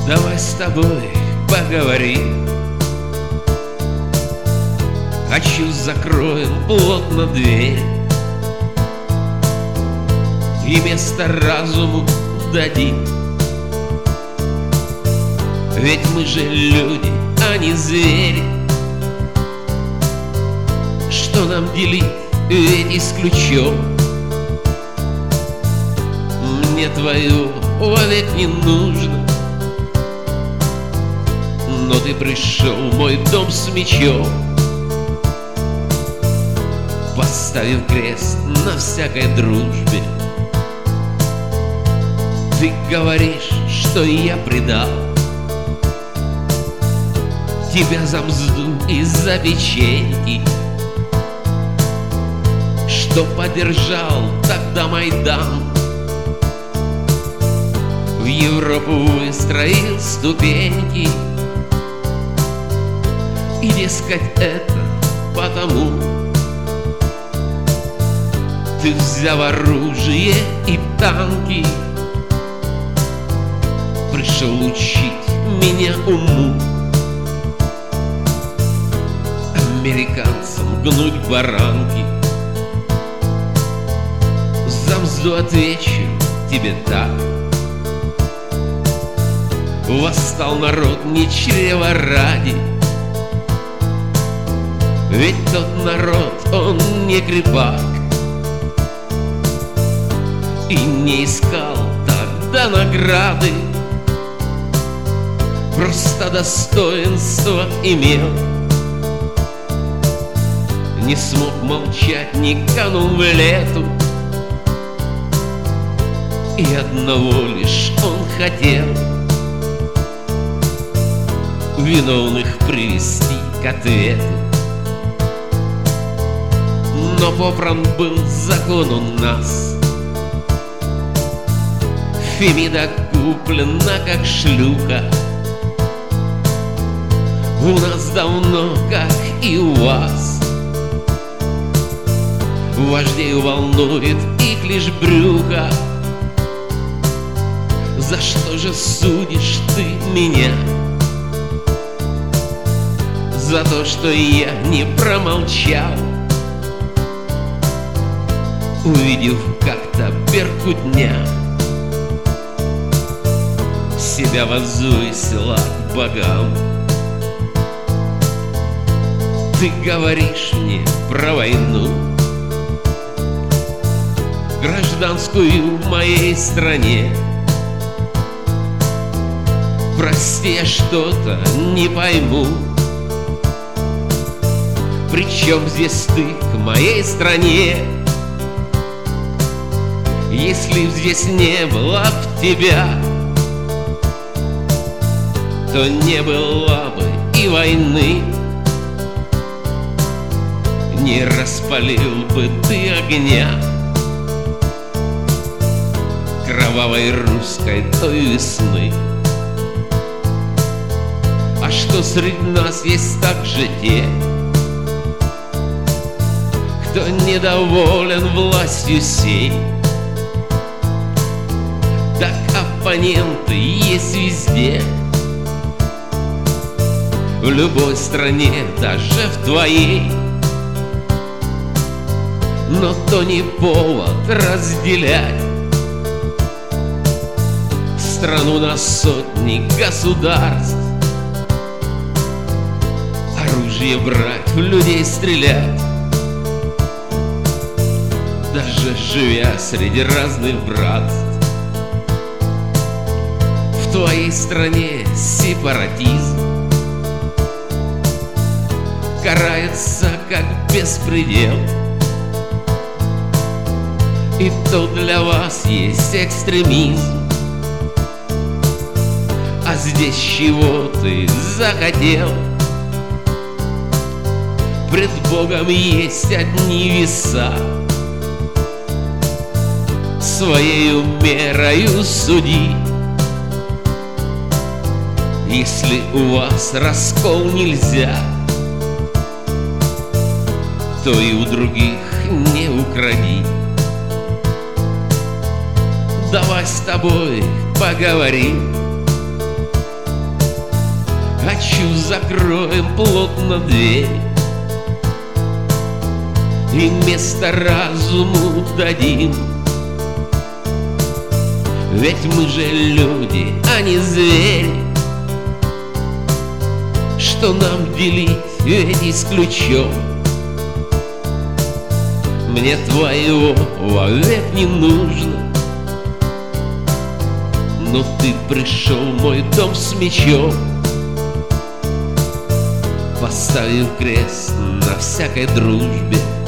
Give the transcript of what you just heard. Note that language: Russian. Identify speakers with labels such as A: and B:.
A: Давай с тобой поговорим. Хочу, закроем плотно дверь и место разуму дадим. Ведь мы же люди, а не звери. Что нам делить, ведь исключен. Мне твое вовек не нужно, но ты пришел в мой дом с мечом, поставив крест на всякой дружбе. Ты говоришь, что я предал тебя за мзду и за печеньки, что поддержал тогда Майдан, в Европу выстроил ступеньки. И, дескать, это потому ты взял оружие и танки, пришел учить меня уму, американцам гнуть баранки. За мзду отвечу тебе так: восстал народ не чрева ради, ведь тот народ, он не крепак и не искал тогда награды, просто достоинство имел. Не смог молчать, не канул в лету, и одного лишь он хотел: виновных привести к ответу. Но попран был закон у нас, Фемида куплена как шлюха. У нас давно, как и у вас, вождей волнует их лишь брюхо. За что же судишь ты меня? За то, что я не промолчал, увидев как-то Беркутня себя возвысила к богам. Ты говоришь мне про войну, гражданскую в моей стране. Прости, я что-то не пойму. Причем здесь ты к моей стране? Если б здесь не было б тебя, то не было бы и войны, не распалил бы ты огня кровавой русской той весны. А что среди нас есть также те, кто недоволен властью сей? Так оппоненты есть везде, в любой стране, даже в твоей. Но то не повод разделять страну на сотни государств, оружие брать, в людей стрелять, даже живя среди разных братств. В твоей стране сепаратизм карается как беспредел, и то для вас есть экстремизм. А здесь чего ты захотел? Пред Богом есть одни веса, своею мерою суди. Если у вас раскол нельзя, то и у других не укради. Давай с тобой поговорим. Хочу, закроем плотно дверь и место разуму дадим. Ведь мы же люди, а не звери. Что нам делить ведь исключен? Мне твоего вовек не нужно, но ты пришел в мой дом с мечом, поставив крест на всякой дружбе.